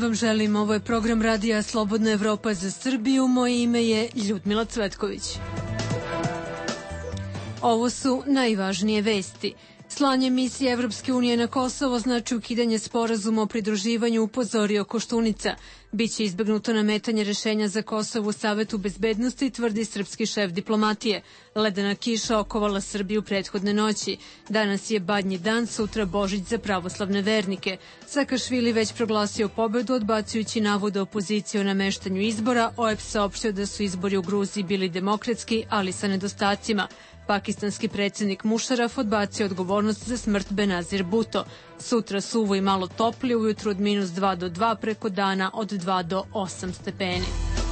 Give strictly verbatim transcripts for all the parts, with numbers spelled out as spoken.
vam želim. Ovo je program Radija Slobodna Evropa za Srbiju. Moje ime je Ljudmila Cvetković. Ovo su najvažnije vesti. Slanje misije Evropske unije na Kosovo znači ukidanje sporazuma o pridruživanju, upozorio Koštunica. Biće izbegnuto nametanje rešenja za Kosovo u Savetu bezbednosti, tvrdi srpski šef diplomatije. Ledena kiša okovala Srbiju prethodne noći. Danas je Badnji dan, sutra Božić za pravoslavne vernike. Sakašvili već proglasio pobedu, odbacujući navode opozicije o nameštanju izbora. O E B S saopštio da su izbori u Gruziji bili demokratski, ali sa nedostacima. Pakistanski predsjednik Mušaraf odbacio odgovornost za smrt Benazir Bhutto. Sutra suvo i malo toplije, ujutru od minus dva do dva, preko dana od dva do osam stepeni.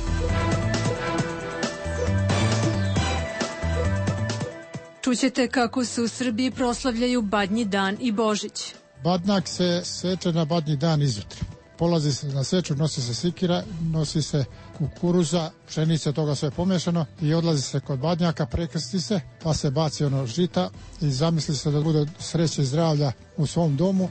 Čućete kako se u Srbiji proslavljaju Badnji dan i Božić. Badnjak se seče na Badnji dan izutra. Polazi se na seču, nosi se sikira, nosi se kukuruza, pšenica, toga sve pomešano i odlazi se kod Badnjaka, prekrsti se, pa se baci ono žita i zamisli se da bude sreće i zdravlja u svom domu.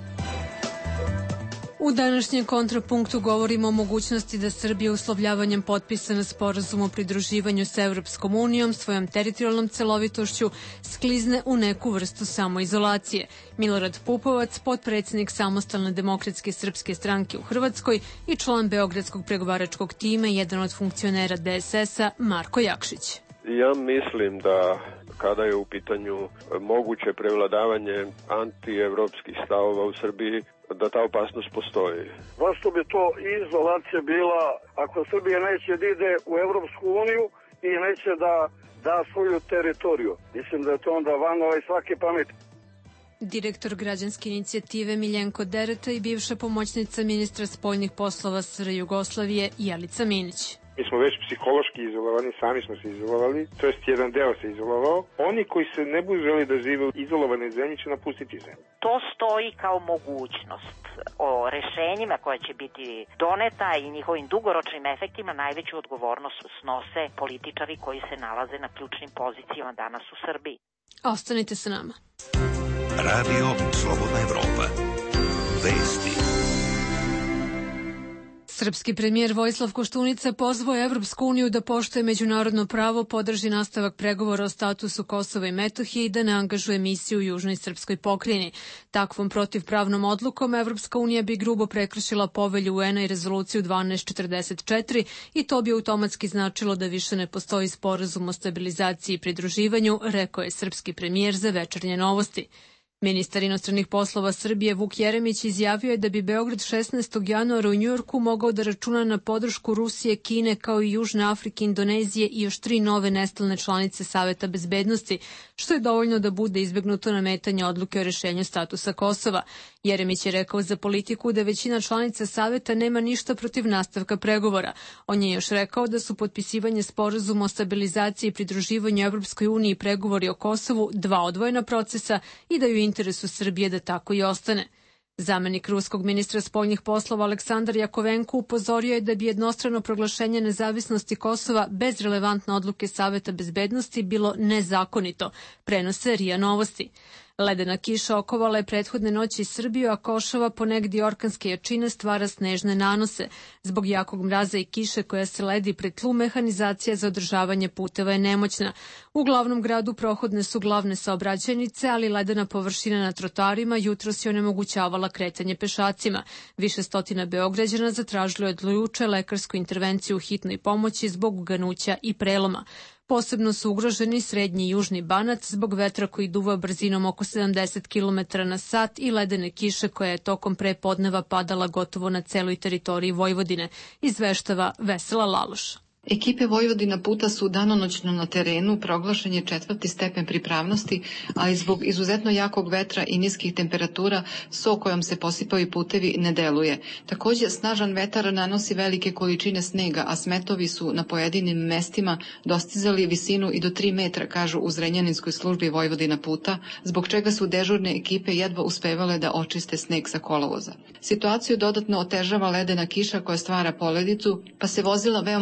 U današnjem kontrapunktu govorimo o mogućnosti da Srbija uslovljavanjem potpisa na sporazum o pridruživanju sa Evropskom unijom svojom teritorijalnom celovitošću sklizne u neku vrstu samoizolacije. Milorad Pupovac, potpredsjednik Samostalne demokratske srpske stranke u Hrvatskoj i član Beogradskog pregovaračkog tima i jedan od funkcionera D S S-a Marko Jakšić. Ja mislim da kada je u pitanju moguće prevladavanje antievropskih stavova u Srbiji, da ta opasnost postoji. Zašto bi to izolacija bila ako Srbija neće da ide u Evropsku uniju i neće da da svoju teritoriju? Mislim da je to onda van ovaj svake pameti. Direktor građanske inicijative Miljenko Dereta i bivša pomoćnica ministra spoljnih poslova S R Jugoslavije Jelica Minić. Mi smo već psihološki izolovani, sami smo se izolovali, to jest jedan deo se izolovao. Oni koji se ne budu želi da žive u izolovanoj zemlji će napustiti zemlju. To stoji kao mogućnost. O rešenjima koja će biti doneta i njihovim dugoročnim efektima najveću odgovornost snose političari koji se nalaze na ključnim pozicijama danas u Srbiji. Ostanite sa nama. Radio Slobodna Evropa. Vesti. Srpski premijer Vojislav Koštunica pozvao Evropsku uniju da poštuje međunarodno pravo, podrži nastavak pregovora o statusu Kosova i Metohije i da ne angažuje misiju u južnoj srpskoj pokrajini. Takvom protivpravnom odlukom Evropska unija bi grubo prekršila povelju U N-a i rezoluciju dvanaest četrdeset četiri i to bi automatski značilo da više ne postoji sporazum o stabilizaciji i pridruživanju, rekao je srpski premijer za Večernje novosti. Ministar inostranih poslova Srbije Vuk Jeremić izjavio je da bi Beograd šesnaestog januara u Njujorku mogao da računa na podršku Rusije, Kine kao i Južne Afrike, Indonezije i još tri nove nestalne članice Saveta bezbednosti, što je dovoljno da bude izbegnuto nametanje odluke o rešenju statusa Kosova. Jeremić je rekao za Politiku da većina članica Saveta nema ništa protiv nastavka pregovora. On je još rekao da su potpisivanje sporazuma o stabilizaciji i pridruživanju Evropskoj uniji i pregovori o Kosovu dva odvojena procesa i da ju interesu Srbije da tako i ostane. Zamenik ruskog ministra spoljnih poslova Aleksandar Jakovenko upozorio je da bi jednostrano proglašenje nezavisnosti Kosova bez relevantne odluke Saveta bezbednosti bilo nezakonito, prenose R I A Novosti. Ledena kiša okovala je prethodne noći Srbiju, a košava ponegdje orkanske jačine stvara snežne nanose. Zbog jakog mraza i kiše koja se ledi pred tlu, mehanizacija za održavanje puteva je nemoćna. U glavnom gradu prohodne su glavne saobraćajnice, ali ledena površina na trotoarima jutros je onemogućavala kretanje pešacima. Više stotina Beograđana zatražilo je od juče lekarsku intervenciju u hitnoj pomoći zbog uganuća i preloma. Posebno su ugroženi srednji i južni Banac zbog vetra koji duva brzinom oko sedamdeset kilometara na sat i ledene kiše koja je tokom prepodneva padala gotovo na celoj teritoriji Vojvodine, izveštava Vesela Laloš. Ekipe Vojvodina puta su danonoćno na terenu, proglašen je četvrti stepen pripravnosti, a i zbog izuzetno jakog vetra i niskih temperatura so kojom se posipaju putevi ne deluje. Također snažan vetar nanosi velike količine snega, a smetovi su na pojedinim mestima dostizali visinu i do tri metra, kažu u Zrenjaninskoj službi Vojvodina puta, zbog čega su dežurne ekipe jedva uspevale da očiste sneg sa kolovoza. Situaciju dodatno otežava ledena kiša koja stvara poledicu, pa se vozila veoma teško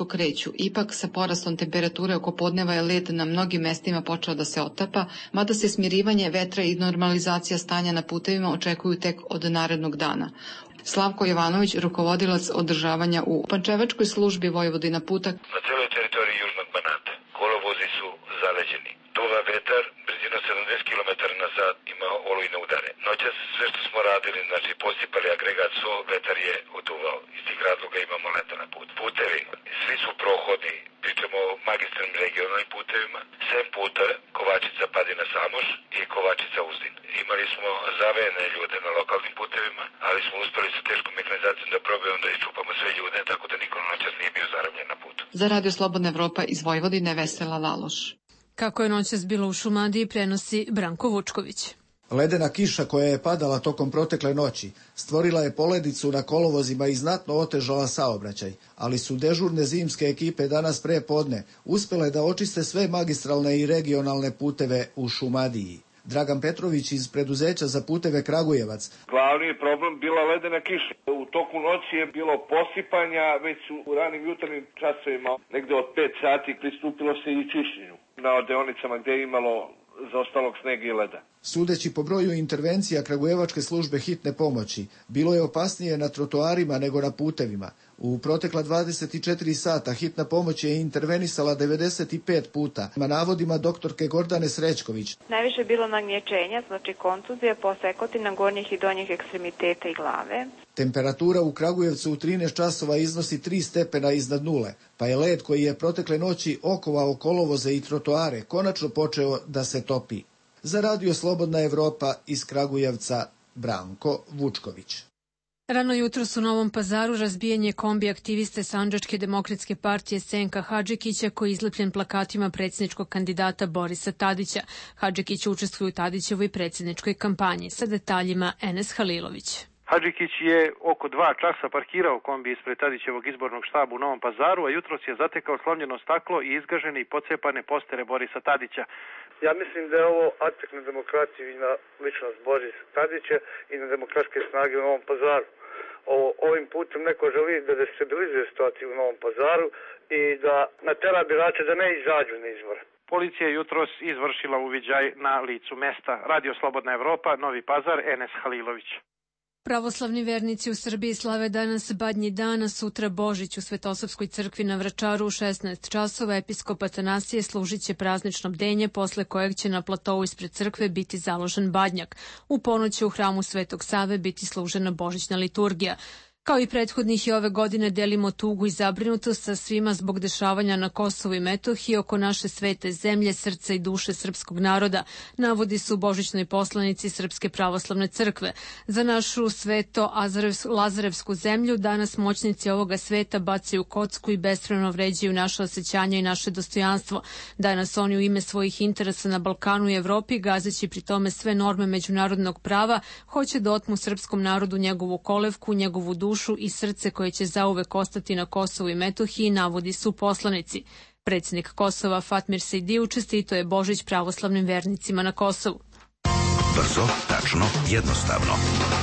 kreću. Ipak, sa porastom temperature oko podneva je led na mnogim mestima počeo da se otapa, mada se smirivanje vetra i normalizacija stanja na putevima očekuju tek od narednog dana. Slavko Jovanović, rukovodilac održavanja u Pančevačkoj službi Vojvodina Puta. Na celoj teritoriji Južnog Banata kolovozi su zaleđeni. Duva vetar, brzina sedamdeset kilometara na sat, ima olujne udare. Noćas sve što smo radili, znači posipali agregat so, vetar je oduvao. Iz tih razloga imamo leta na put. Putevi, svi su prohodni, pričamo o magistralnim regionalnim putevima, sem puta Kovačica Padina Samoš i Kovačica Uzdin. Imali smo zavejene ljude na lokalnim putevima, ali smo uspeli sa teškom mehanizacijom da probujemo da iščupamo sve ljude, tako da niko noćas nije bio zarobljen na putu. Za Radio Slobodna Evropa iz Vojvodine, Vesela Laloš. Kako je noćas bilo u Šumadiji, prenosi Branko Vučković. Ledena kiša koja je padala tokom protekle noći stvorila je poledicu na kolovozima i znatno otežala saobraćaj, ali su dežurne zimske ekipe danas pre podne uspele da očiste sve magistralne i regionalne puteve u Šumadiji. Dragan Petrović iz preduzeća za puteve Kragujevac. Glavni je problem bila ledena kiša. U toku noći je bilo posipanja, već su u ranim jutarnjim časovima, negde od pet sati, pristupilo se i čišćenju na deonicama gde je imalo zaostalog snega i leda. Sudeći po broju intervencija Kragujevačke službe hitne pomoći, bilo je opasnije na trotoarima nego na putevima. U protekla dvadeset četiri sata hitna pomoć je intervenisala devedeset pet puta. Na navodima doktorke Gordane Srećković. Najviše je bilo nagnječenja, znači kontuzija, posekotina gornjih i donjih ekstremiteta i glave. Temperatura u Kragujevcu u trinaest časova iznosi tri stepena iznad nule, pa je led koji je protekle noći okovao kolovoze i trotoare konačno počeo da se topi. Za Radio Slobodna Evropa iz Kragujevca, Branko Vučković. Rano jutro su u Novom Pazaru razbijen je kombi aktiviste Sandžačke demokratske partije Senka Hadžikića koji je izlepljen plakatima predsjedničkog kandidata Borisa Tadića. Hadžikić učestvuje u Tadićevoj predsjedničkoj kampanji. Sa detaljima Enes Halilović. Hadžikić je oko dva časa parkirao kombi ispred Tadićevog izbornog štaba u Novom Pazaru, a jutros je zatekao slomljeno staklo i izgažene i pocepane postere Borisa Tadića. Ja mislim da je ovo atak na demokraciju i na ličnost Borisa Tadića i na demokratske snage u Novom Pazaru. Ovo, ovim putem neko želi da destabilizuje situaciju u Novom Pazaru i da natera birače da ne izađu na izbore. Policija je jutros izvršila uviđaj na licu mesta. Radio Slobodna Evropa, Novi Pazar, Enes Halilović. Pravoslavni vernici u Srbiji slave danas Badnji dan, a sutra Božić u Svetosavskoj crkvi na Vračaru u šesnaest časova. Episkop Atanasije služit će praznično bdenje, posle kojeg će na platovu ispred crkve biti založen badnjak. U ponoć će u hramu Svetog Save biti služena božićna liturgija. Kao i prethodnih i ove godine delimo tugu i zabrinutost sa svima zbog dešavanja na Kosovu i Metohiji oko naše svete zemlje, srca i duše srpskog naroda, navodi su božićnoj poslanici Srpske pravoslavne crkve. Za našu sveto Lazarevsku zemlju danas moćnici ovoga sveta bacaju kocku i bespravno vređaju naše osjećanja i naše dostojanstvo. Danas oni u ime svojih interesa na Balkanu i Evropi, gazeći pri tome sve norme međunarodnog prava, hoće da otmu srpskom narodu njegovu kolevku, njegovu dušu i srce koje će zauvek ostati na Kosovu i Metohiji, navodi su poslanici. Predsjednik Kosova Fatmir Sejdi čestitao je Božić pravoslavnim vernicima na Kosovu. Brzo, tačno, jednostavno.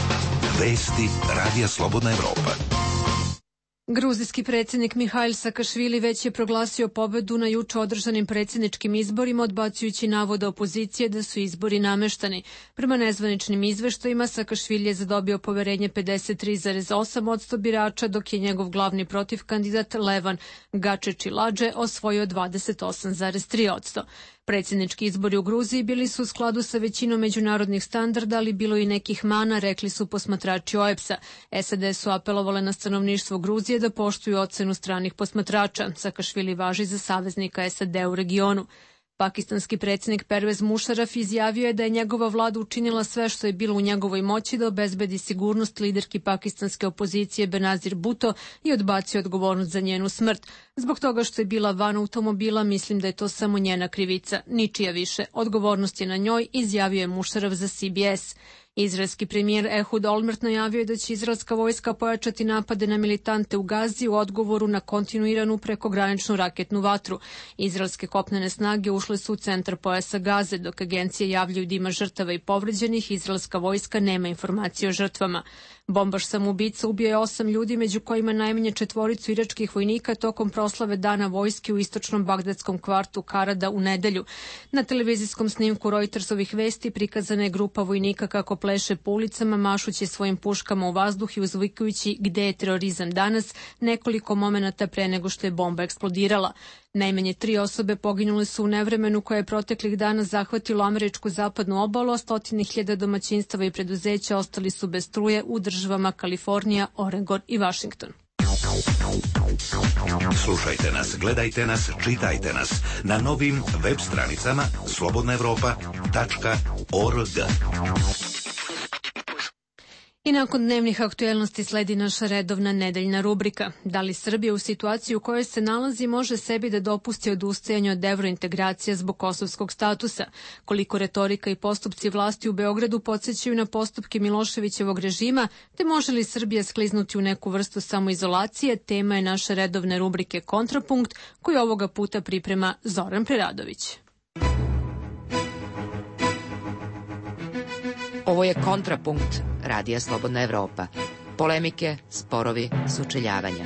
Vesti Radija Slobodna Evropa. Gruzijski predsjednik Mihail Sakašvili već je proglasio pobedu na juče održanim predsjedničkim izborima, odbacujući navode opozicije da su izbori nameštani. Prema nezvaničnim izveštajima, Sakašvili je zadobio poverenje pedeset tri zarez osam posto birača, dok je njegov glavni protivkandidat Levan Gačečiladže osvojio dvadeset osam zarez tri posto. Predsjednički izbori u Gruziji bili su u skladu sa većinom međunarodnih standarda, ali bilo i nekih mana, rekli su posmatrači O E B S-a. S A D su apelovale na stanovništvo Gruzije da poštuju ocenu stranih posmatrača. Sakašvili važi za saveznika S A D u regionu. Pakistanski predsjednik Pervez Mušaraf izjavio je da je njegova vlada učinila sve što je bilo u njegovoj moći da obezbedi sigurnost liderki pakistanske opozicije Benazir Bhutto i odbacio odgovornost za njenu smrt. Zbog toga što je bila van automobila, mislim da je to samo njena krivica, ničija više. Odgovornost je na njoj, izjavio je Mušaraf za C B S. Izraelski premijer Ehud Olmert najavio je da će izraelska vojska pojačati napade na militante u Gazi u odgovoru na kontinuiranu prekograničnu raketnu vatru. Izraelske kopnene snage ušle su u centar pojasa Gaze, dok agencije javljaju da ima žrtava i povređenih, izraelska vojska nema informacije o žrtvama. Bombaš samoubica ubio je osam ljudi, među kojima najmanje četvoricu iračkih vojnika tokom proslave Dana vojske u istočnom bagdadskom kvartu Karada u nedelju. Na televizijskom snimku Reutersovih vesti prikazana je grupa vojnika kako pleše po ulicama, mašući svojim puškama u vazduh i uzvikujući gde je terorizam danas, nekoliko momenata pre nego što je bomba eksplodirala. Najmanje tri osobe poginule su u nevremenu koje je proteklih dana zahvatilo američku zapadnu obalu, a stotine hiljada domaćinstava i preduzeća ostali su bez struje u državama Kalifornija, Oregon i Vašington. Slušajte nas, gledajte nas, čitajte nas na novim web stranicama slobodna evropa tačka org. I nakon dnevnih aktuelnosti sledi naša redovna nedeljna rubrika. Da li Srbija u situaciji u kojoj se nalazi može sebi da dopusti odustajanje od evrointegracija zbog kosovskog statusa? Koliko retorika i postupci vlasti u Beogradu podsjećaju na postupke Miloševićevog režima, te može li Srbija skliznuti u neku vrstu samoizolacije? Tema je naše redovne rubrike Kontrapunkt, koju ovoga puta priprema Zoran Preradović. Ovo je Kontrapunkt Radija Slobodna Evropa. Polemike, sporovi, sučeljavanja.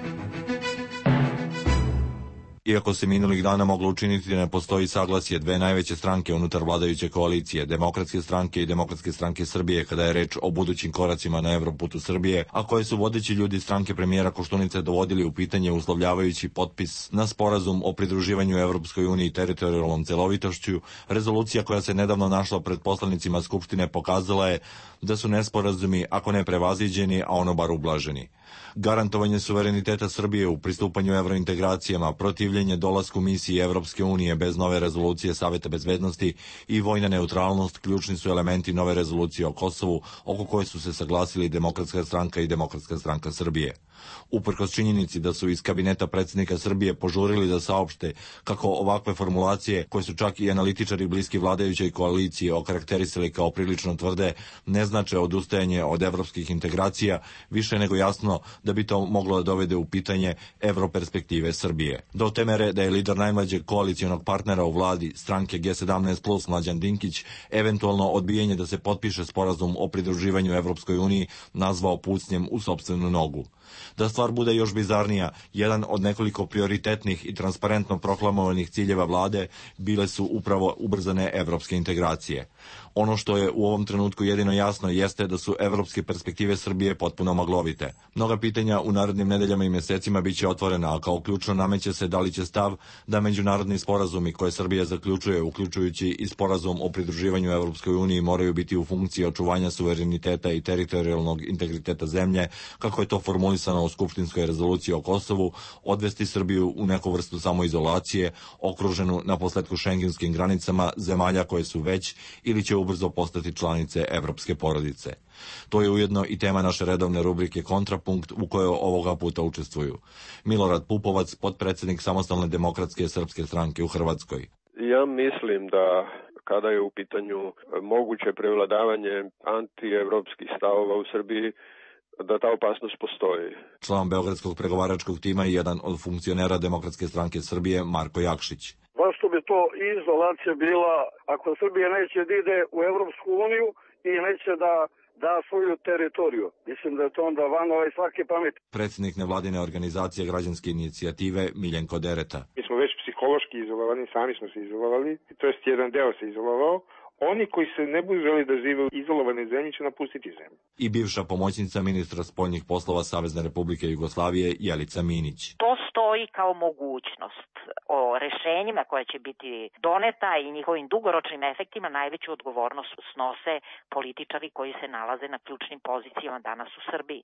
Iako se minulih dana moglo učiniti da ne postoji saglasje dve najveće stranke unutar vladajuće koalicije, Demokratske stranke i Demokratske stranke Srbije, kada je reč o budućim koracima na Evroputu Srbije, a koje su vodeći ljudi stranke premijera Koštunice dovodili u pitanje uslovljavajući potpis na sporazum o pridruživanju Evropskoj uniji teritorijalnom celovitošću, rezolucija koja se nedavno našla pred poslanicima Skupštine pokazala je da su nesporazumi, ako ne prevaziđeni, a ono bar ublaženi. Garantovanje suvereniteta Srbije u pristupanju evrointegracijama, protivljenje dolasku misiji Evropske unije bez nove rezolucije Saveta bezbednosti i vojna neutralnost ključni su elementi nove rezolucije o Kosovu, oko koje su se saglasili Demokratska stranka i Demokratska stranka Srbije. Uprkos činjenici da su iz kabineta predsjednika Srbije požurili da saopšte kako ovakve formulacije, koje su čak i analitičari bliski vladajućoj koaliciji okarakterisali kao prilično tvrde, ne znače odustajanje od evropskih integracija, više nego jasno da bi to moglo da dovede u pitanje evroperspektive Srbije. Do te mere da je lider najmlađeg koalicionog partnera u vladi, stranke G sedamnaest plus, Mlađan Dinkić, eventualno odbijanje da se potpiše sporazum o pridruživanju Evropskoj uniji nazvao pucnjem u sopstvenu nogu. Da stvar bude još bizarnija, jedan od nekoliko prioritetnih i transparentno proklamovanih ciljeva vlade bile su upravo ubrzane evropske integracije. Ono što je u ovom trenutku jedino jasno jeste da su evropske perspektive Srbije potpuno maglovite. Mnoga pitanja u narednim nedeljama i mjesecima biće otvorena, a kao ključno nameće se da li će stav da međunarodni sporazumi koje Srbija zaključuje, uključujući i sporazum o pridruživanju Evropskoj uniji, moraju biti u funkciji očuvanja suvereniteta i teritorijalnog integriteta zemlje, kako je to formulisano u Skupštinskoj rezoluciji o Kosovu, odvesti Srbiju u neku vrstu samoizolacije, okruženu na posledku šengenskim granicama zemalja koje su već ili će ubrzo postati članice evropske porodice. To je ujedno i tema naše redovne rubrike Kontrapunkt, u kojoj ovoga puta učestvuju Milorad Pupovac, potpredsjednik Samostalne demokratske srpske stranke u Hrvatskoj. Ja mislim da kada je u pitanju moguće prevladavanje antievropskih stavova u Srbiji, da ta opasnost postoji. Član beogradskog pregovaračkog tima i jedan od funkcionera Demokratske stranke Srbije, Marko Jakšić. Zašto bi to izolacija bila ako Srbija neće da ide u Evropsku uniju i neće da da svoju teritoriju? Mislim da je to onda van ovaj svake pameti. Predsjednik nevladine organizacije građanske inicijative Miljenko Dereta. Mi smo već psihološki izolovani, sami smo se izolovali, to jest jedan deo se izolovao. Oni koji se ne budu želi da žive u izolovanoj zemlji će napustiti zemlju. I bivša pomoćnica ministra spoljnih poslova Savezne Republike Jugoslavije Jelica Minić. To stoji kao mogućnost. O rešenjima koja će biti doneta i njihovim dugoročnim efektima najveću odgovornost snose političari koji se nalaze na ključnim pozicijama danas u Srbiji.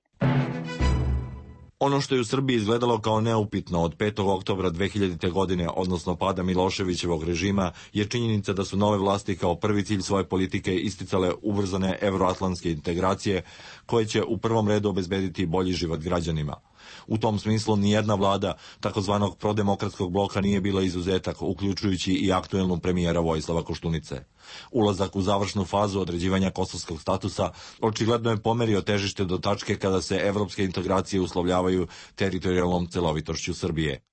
Ono što je u Srbiji izgledalo kao neupitno od petog oktobra dve hiljadite. godine, odnosno pada Miloševićevog režima, je činjenica da su nove vlasti kao prvi cilj svoje politike isticale ubrzane evroatlantske integracije, koje će u prvom redu obezbediti bolji život građanima. U tom smislu nijedna vlada takozvanog prodemokratskog bloka nije bila izuzetak, uključujući i aktuelnu premijera Vojislava Koštunice. Ulazak u završnu fazu određivanja kosovskog statusa očigledno je pomerio težište do tačke kada se evropske integracije uslovljavaju teritorijalnom celovitošću Srbije.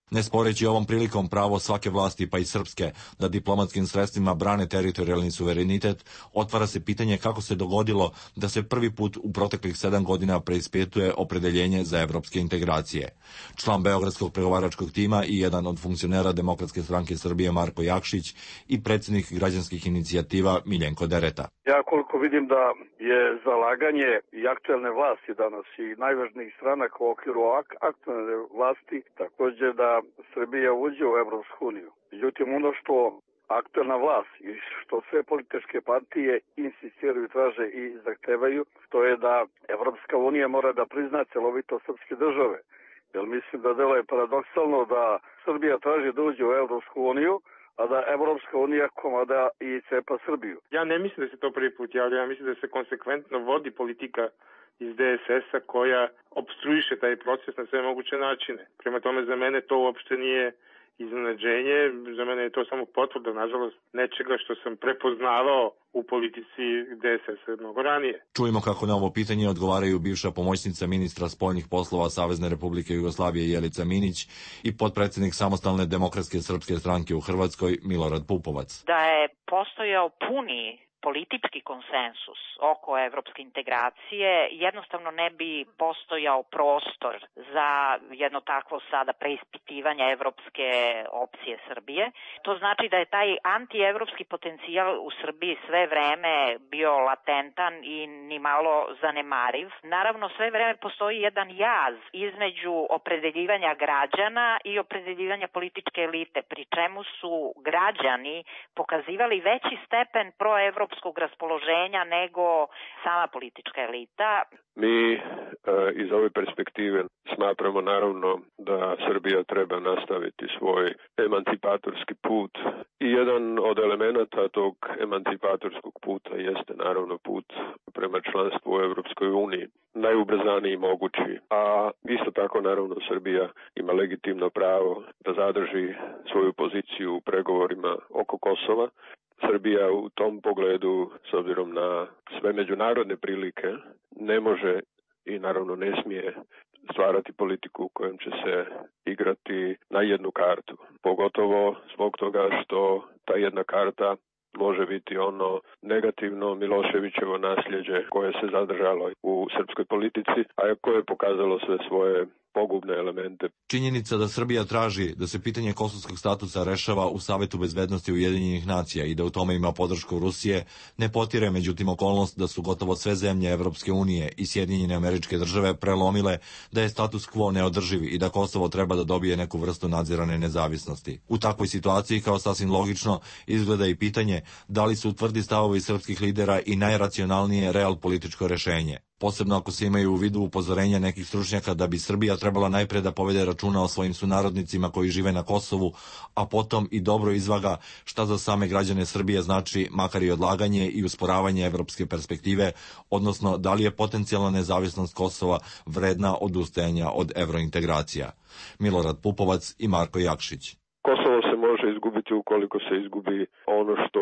Ne sporeći ovom prilikom pravo svake vlasti, pa i srpske, da diplomatskim sredstvima brane teritorijalni suverenitet, otvara se pitanje kako se dogodilo da se prvi put u proteklih sedam godina preispituje opredeljenje za evropske integracije. Član Beogradskog pregovaračkog tima i jedan od funkcionera Demokratske stranke Srbije Marko Jakšić i predsjednik građanskih inicijativa Miljenko Dereta. Ja koliko vidim da je zalaganje i aktuelne vlasti danas i najvažnijih stranaka u okviru ak- aktuelne vlasti također da Srbija uđe u Evropsku uniju. Međutim, ono što aktuelna vlast i što sve političke partije insistiraju, traže i zahtevaju, to je da Evropska unija mora da prizna celovito srpske države. Jer mislim da delo je paradoksalno da Srbija traži da uđe u Evropsku uniju, a da Evropska unija komada i cepa Srbiju. Ja ne mislim da se to prvi put javlja, ja mislim da se konsekventno vodi politika iz D S S-a koja obstruiše taj proces na sve moguće načine. Prema tome, za mene to uopšte nije iznenađenje, za mene je to samo potvrda, nažalost, nečega što sam prepoznavao u politici D S S-a mnogo ranije. Čujemo kako na ovo pitanje odgovaraju bivša pomoćnica ministra spoljnih poslova Savezne Republike Jugoslavije Jelica Minić i potpredsjednik Samostalne demokratske srpske stranke u Hrvatskoj Milorad Pupovac. Da je postojao puni politički konsensus oko evropske integracije, jednostavno ne bi postojao prostor za jedno takvo sada preispitivanje evropske opcije Srbije. To znači da je taj antievropski potencijal u Srbiji sve vreme bio latentan i ni malo zanemariv. Naravno, sve vreme postoji jedan jaz između opredeljivanja građana i opredeljivanja političke elite, pri čemu su građani pokazivali veći stepen proevropskog raspoloženja nego sama politička elita. Mi e, iz ove perspektive smatramo naravno da Srbija treba nastaviti svoj emancipatorski put i jedan od elemenata tog emancipatorskog puta jeste naravno put prema članstvu u Evropskoj uniji, najubrzaniji mogući, a isto tako naravno Srbija ima legitimno pravo da zadrži svoju poziciju u pregovorima oko Kosova. Srbija u tom pogledu, s obzirom na sve međunarodne prilike, ne može i naravno ne smije stvarati politiku u kojem će se igrati na jednu kartu. Pogotovo zbog toga što ta jedna karta može biti ono negativno Miloševićevo nasljeđe koje se zadržalo u srpskoj politici, a koje je pokazalo sve svoje pogubne elemente. Činjenica da Srbija traži da se pitanje kosovskog statusa rešava u Savetu bezbednosti Ujedinjenih nacija i da u tome ima podršku Rusije, ne potire međutim okolnost da su gotovo sve zemlje Evropske unije i Sjedinjene Američke Države prelomile da je status quo neodrživ i da Kosovo treba da dobije neku vrstu nadzirane nezavisnosti. U takvoj situaciji, kao sasvim logično, izgleda i pitanje da li su tvrdi stavovi srpskih lidera i najracionalnije real političko rešenje. Posebno ako se imaju u vidu upozorenja nekih stručnjaka da bi Srbija trebala najpre da povede računa o svojim sunarodnicima koji žive na Kosovu, a potom i dobro izvaga šta za same građane Srbije znači makar i odlaganje i usporavanje evropske perspektive, odnosno da li je potencijalna nezavisnost Kosova vredna odustajanja od evrointegracija. Milorad Pupovac i Marko Jakšić. Kosovo se može izgubiti ukoliko se izgubi ono što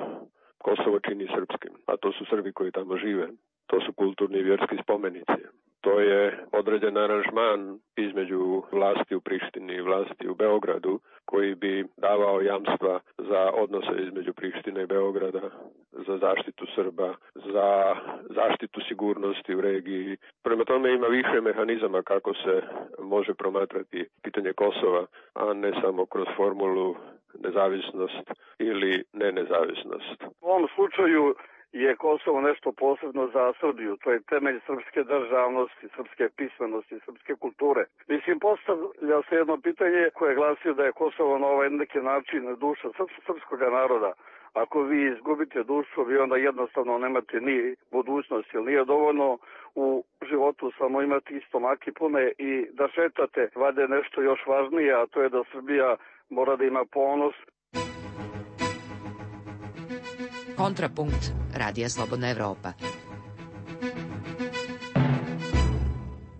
Kosovo čini srpskim, a to su Srbi koji tamo žive. To su kulturni i vjerski spomenici. To je određen aranžman između vlasti u Prištini i vlasti u Beogradu koji bi davao jamstva za odnose između Prištine i Beograda, za zaštitu Srba, za zaštitu sigurnosti u regiji. Prema tome ima više mehanizama kako se može promatrati pitanje Kosova, a ne samo kroz formulu nezavisnost ili ne nezavisnost. U ovom slučaju je Kosovo nešto posebno za Srbiju. To je temelj srpske državnosti, srpske pismenosti, srpske kulture. Mislim, postavlja se jedno pitanje koje glasi da je Kosovo na ovaj neki način duša srpskog naroda. Ako vi izgubite dušu, vi onda jednostavno nemate ni budućnost, jer nije dovoljno u životu samo imati stomaki pune i da šetate. Vade nešto još važnije, a to je da Srbija mora da ima ponos. Kontrapunkt Radija Slobodna Evropa.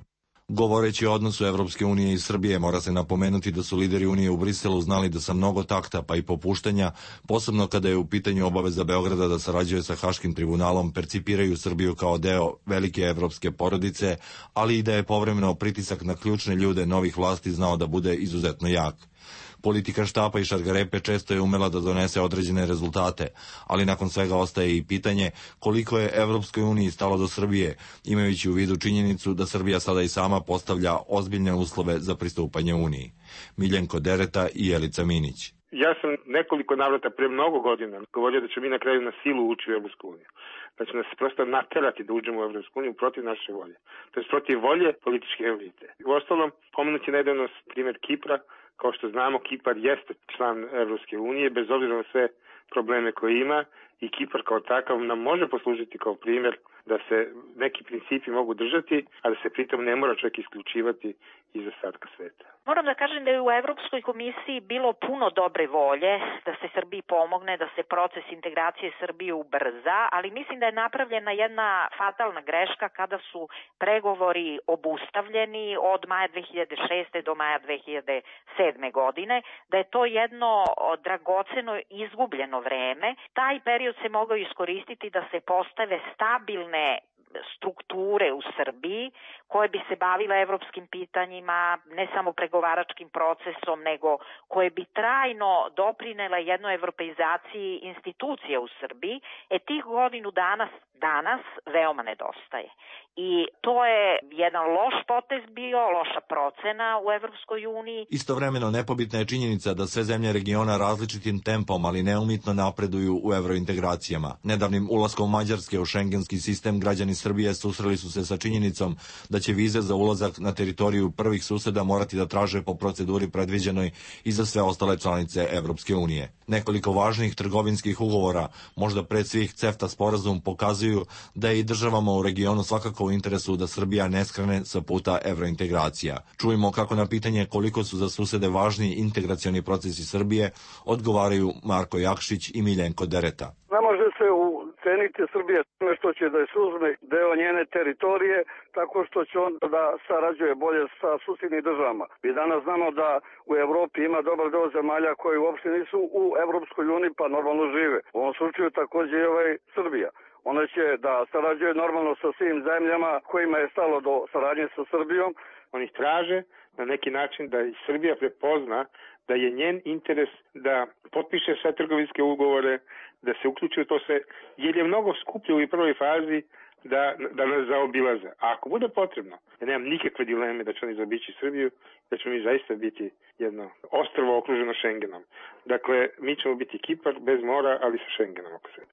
Govoreći o odnosu Evropske unije i Srbije, mora se napomenuti da su lideri Unije u Briselu znali da sa mnogo takta pa i popuštanja, posebno kada je u pitanju obaveza Beograda da sarađuje sa Haškim tribunalom, percipiraju Srbiju kao deo velike evropske porodice, ali i da je povremeno pritisak na ključne ljude novih vlasti znao da bude izuzetno jak. Politika štapa i šargarepe često je umela da donese određene rezultate, ali nakon svega ostaje i pitanje koliko je Evropskoj uniji stalo do Srbije, imajući u vidu činjenicu da Srbija sada i sama postavlja ozbiljne uslove za pristupanje Uniji. Miljenko Dereta i Jelica Minić. Ja sam nekoliko navrata pre mnogo godina govorio da ćemo mi na kraju na silu ući u Evropsku uniju. Da će nas prosto naterati da uđemo u Evropsku uniju protiv naše volje. To je protiv volje političke elite. U ostalom, pomenuti nedavno primjer Kipra. Kao što znamo, Kipar jeste član Evropske unije, bez obzira na sve probleme koje ima, i Kipar kao takav nam može poslužiti kao primjer da se neki principi mogu držati, a da se pritom ne mora čak isključivati iz ostatka sveta. Moram da kažem da je u Evropskoj komisiji bilo puno dobre volje da se Srbiji pomogne, da se proces integracije Srbije ubrza, ali mislim da je napravljena jedna fatalna greška kada su pregovori obustavljeni od maja dve hiljade šeste. do maja dve hiljade sedme. godine, da je to jedno dragoceno izgubljeno vreme. Taj period se mogao iskoristiti da se postave stabilne strukture u Srbiji koje bi se bavile evropskim pitanjima, ne samo pregovaračkim procesom, nego koje bi trajno doprinele jednoj evropeizaciji institucija u Srbiji. E tih godinu danas, danas veoma nedostaje. I to je jedan loš potez bio, loša procena u Evropskoj uniji. Istovremeno nepobitna je činjenica da sve zemlje regiona različitim tempom, ali neumitno napreduju u evrointegracijama. Nedavnim ulaskom Mađarske u šengenski sistem građani Srbije susreli su se sa činjenicom da će vize za ulazak na teritoriju prvih suseda morati da traže po proceduri predviđenoj i za sve ostale članice Evropske unije. Nekoliko važnih trgovinskih ugovora, možda pred svih CEFTA sporazum, pokazuju da je i državama u regionu svakako u interesu da Srbija ne skrene sa puta evrointegracija. Čujemo kako na pitanje koliko su za susede važni integracioni procesi Srbije odgovaraju Marko Jakšić i Miljenko Dereta. Ne može se uceniti Srbije tome što će da suzme deo njene teritorije tako što će on da sarađuje bolje sa susjednim državama. Mi danas znamo da u Evropi ima dobar deo zemalja koji uopšte nisu u Evropskoj uniji pa normalno žive. U ovom slučaju takođe i ovaj Srbija. Ona će da sarađuje normalno sa svim zemljama kojima je stalo do saradnje sa Srbijom. Oni traže na neki način da i Srbija prepozna da je njen interes da potpiše sve trgovinske ugovore, da se uključi u to sve, jer je mnogo skuplje u prvoj fazi da, da nas zaobilaze. A ako bude potrebno, ja nemam nikakve dileme da će oni zaobići Srbiju, da ćemo mi zaista biti jedno ostrvo okruženo Šengenom. Dakle, mi ćemo biti Kipar bez mora, ali sa Šengenom oko sebe.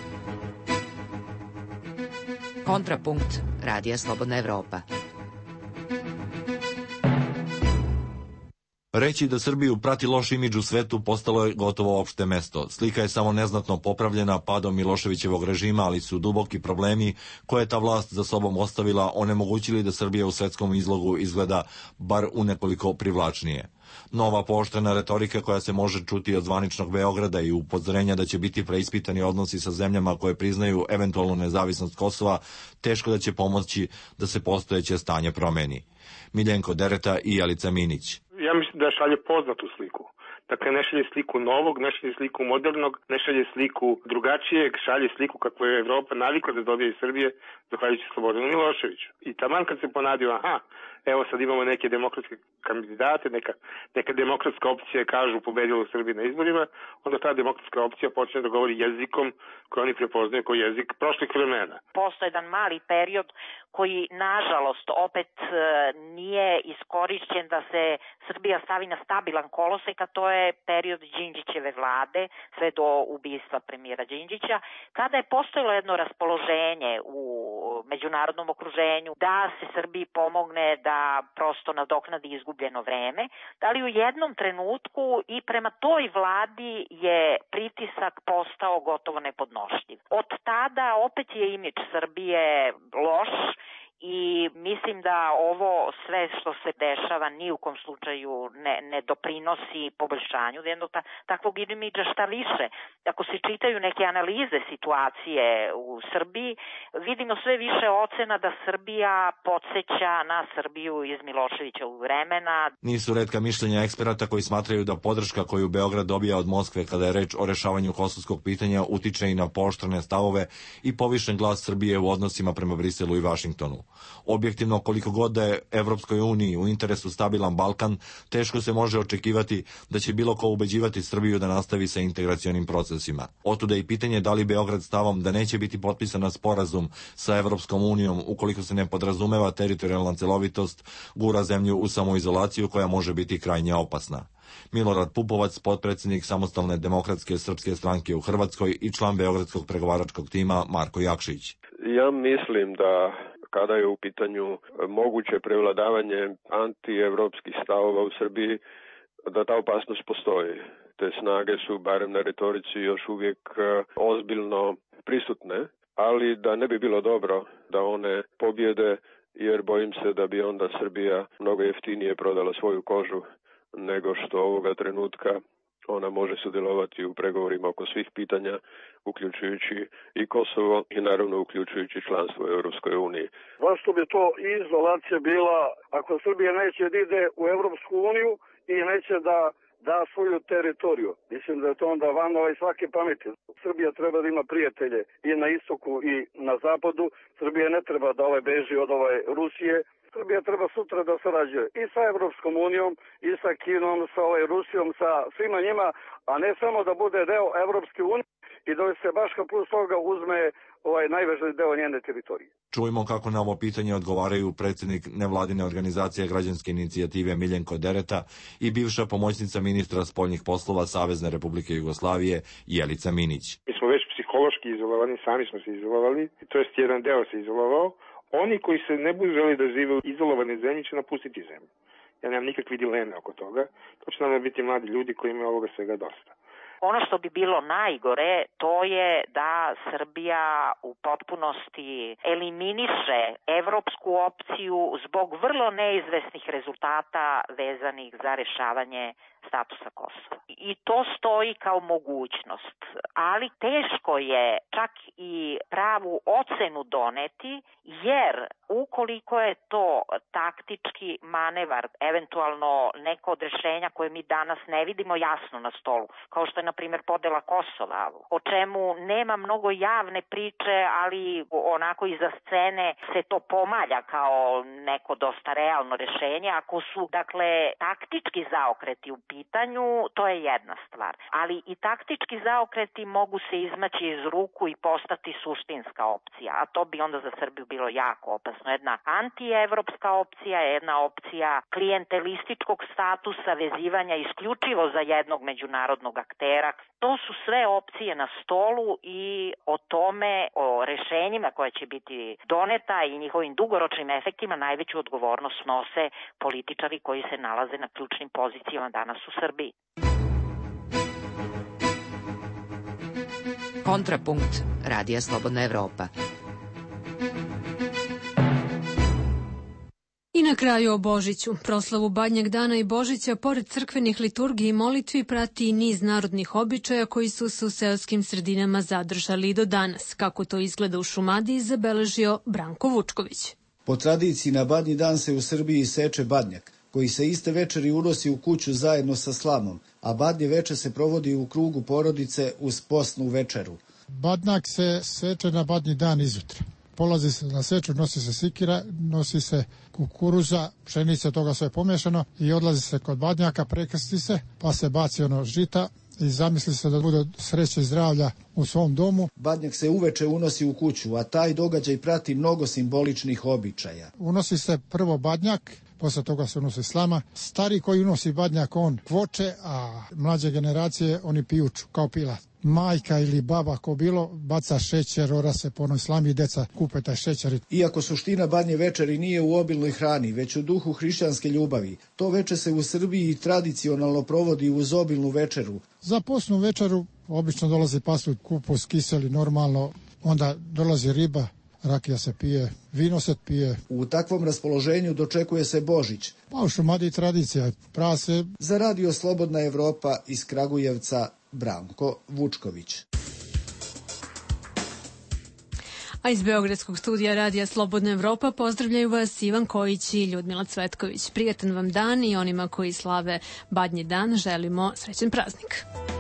Kontrapunkt Radija Slobodna Evropa. Reći da Srbiju prati loš imidž u svetu postalo je gotovo opšte mesto. Slika je samo neznatno popravljena padom Miloševićevog režima, ali su duboki problemi koje je ta vlast za sobom ostavila onemogućili da Srbija u svetskom izlogu izgleda bar unekoliko privlačnije. Nova pooštrena retorika koja se može čuti od zvaničnog Beograda i upozorenja da će biti preispitani odnosi sa zemljama koje priznaju eventualnu nezavisnost Kosova, teško da će pomoći da se postojeće stanje promeni. Miljenko Dereta i Jelica Minić. Ja mislim da šalje poznatu sliku. Dakle, ne šalje sliku novog, ne šalje sliku modernog, ne šalje sliku drugačijeg, šalje sliku kako je Evropa navikla da dobije iz Srbije, zahvaljujući Slobodanu Miloševiću. I taman kad se ponadio, aha, evo sad imamo neke demokratske kandidate, neka, neka demokratska opcija kažu pobedila u Srbiji na izborima, onda ta demokratska opcija počne da govori jezikom koji oni prepoznaju kao jezik prošlih vremena. Postoje jedan mali period koji, nažalost, opet nije iskorišćen da se Srbija stavi na stabilan kolosek, a to je period Đinđićeve vlade, sve do ubistva premijera Đinđića, kada je postojalo jedno raspoloženje u međunarodnom okruženju da se Srbiji pomogne da prosto nadoknadi izgubljeno vreme, ali u jednom trenutku i prema toj vladi je pritisak postao gotovo nepodnošljiv. Od tada opet je imidž Srbije loš i mislim da ovo sve što se dešava ni u kom slučaju ne, ne doprinosi poboljšanju jednog ta, takvog imidža. Šta više, ako se čitaju neke analize situacije u Srbiji, vidimo sve više ocena da Srbija podsjeća na Srbiju iz Miloševićevog vremena. Nisu retka mišljenja eksperata koji smatraju da podrška koju Beograd dobija od Moskve kada je reč o rešavanju kosovskog pitanja utiče i na pooštrene stavove i povišen glas Srbije u odnosima prema Briselu i Vašingtonu. Objektivno, koliko god da je Evropskoj uniji u interesu stabilan Balkan, teško se može očekivati da će bilo ko ubeđivati Srbiju da nastavi sa integracionim procesima. Otuda i pitanje da li Beograd stavom da neće biti potpisana sporazum sa Evropskom unijom ukoliko se ne podrazumeva teritorijalna celovitost, gura zemlju u samoizolaciju koja može biti krajnje opasna. Milorad Pupovac, potpredsjednik Samostalne demokratske srpske stranke u Hrvatskoj i član beogradskog pregovaračkog tima Marko Jakšić. Ja mislim da kada je u pitanju moguće prevladavanje antievropskih stavova u Srbiji, da ta opasnost postoji. Te snage su, barem na retorici, još uvijek ozbiljno prisutne, ali da ne bi bilo dobro da one pobjede, jer bojim se da bi onda Srbija mnogo jeftinije prodala svoju kožu nego što ovoga trenutka ona može sudjelovati u pregovorima oko svih pitanja, uključujući i Kosovo i naravno uključujući članstvo u Europskoj uniji. Zašto bi to izolacija bila ako Srbija neće da ide u Europsku uniju i neće da da svoju teritoriju? Mislim da je to onda van ovaj svake pameti. Srbija treba da ima prijatelje i na istoku i na zapadu. Srbija ne treba da ovaj beži od ovaj Rusije. Srbija treba sutra da sarađuje i sa Evropskom unijom, i sa Kinom, sa ovaj Rusijom, sa svima njima, a ne samo da bude deo Evropske unije i da se baš kao plus toga uzme ovaj najvažniji deo njene teritorije. Čujemo kako na ovo pitanje odgovaraju predsjednik nevladine organizacije Građanske inicijative Miljenko Dereta i bivša pomoćnica ministra spoljnih poslova Savezne Republike Jugoslavije Jelica Minić. Mi smo već psihološki izolovani, sami smo se izolovali, to jest jedan deo se izolovao. Oni koji se ne budu želi da žive u izolovane zemlji će napustiti zemlju. Ja nemam nikakve dileme oko toga. To će nam biti mladi ljudi koji imaju ovoga svega dosta. Ono što bi bilo najgore, to je da Srbija u potpunosti eliminiše evropsku opciju zbog vrlo neizvesnih rezultata vezanih za rešavanje statusa Kosova. I to stoji kao mogućnost, ali teško je čak i pravu ocenu doneti, jer ukoliko je to taktički manevar, eventualno neko od rešenja koje mi danas ne vidimo jasno na stolu, kao što je na primjer podela Kosova, o čemu nema mnogo javne priče, ali onako iza scene se to pomalja kao neko dosta realno rešenje. Ako su, dakle, taktički zaokreti u pitanju, to je jedna stvar. Ali i taktički zaokreti mogu se izmaći iz ruku i postati suštinska opcija, a to bi onda za Srbiju bilo jako opasno. Jedna antievropska opcija, jedna opcija klijentelističkog statusa, vezivanja isključivo za jednog međunarodnog aktera. To su sve opcije na stolu i o tome, o rešenjima koja će biti doneta i njihovim dugoročnim efektima najveću odgovornost nose političari koji se nalaze na ključnim pozicijama danas u Srbiji. Kontrapunkt Radija Slobodna Evropa. I na kraju o Božiću. Proslavu Badnjeg dana i Božića, pored crkvenih liturgiji i molitvi, prati i niz narodnih običaja koji su se u seoskim sredinama zadržali i do danas. Kako to izgleda u Šumadiji, zabeležio Branko Vučković. Po tradiciji na Badnji dan se u Srbiji seče badnjak, koji se iste večeri unosi u kuću zajedno sa slamom, a badnje veče se provodi u krugu porodice uz postnu večeru. Badnjak se seče na Badnji dan izutra. Polazi se na seču, nosi se sikira, nosi se kukuruza, pšenica, toga sve pomešano i odlazi se kod badnjaka, prekrsti se, pa se baci ono žita i zamisli se da bude sreće i zdravlja u svom domu. Badnjak se uveče unosi u kuću, a taj događaj prati mnogo simboličnih običaja. Unosi se prvo badnjak, posle toga se unosi slama. Stari koji unosi badnjak, on kvoče, a mlađe generacije oni pijuču, kao pilat. Majka ili baba, ko bilo, baca šećer, ora se po onoj slami i deca kupe taj šećer. Iako suština badnje večeri nije u obilnoj hrani, već u duhu hrišćanske ljubavi, to veče se u Srbiji tradicionalno provodi uz obilnu večeru. Za postnu večeru obično dolazi pasulj, kupus, kiseli, normalno, onda dolazi riba, rakija se pije, vino se pije. U takvom raspoloženju dočekuje se Božić. Pa u Šumadiji tradicija, prase. Za Radio Slobodna Evropa iz Kragujevca, Branko Vučković. A iz Beogradskog studija Radija Slobodna Evropa pozdravljaju vas Ivan Kojić i Ljudmila Cvetković. Prijatan vam dan i onima koji slave Badnji dan želimo srećan praznik.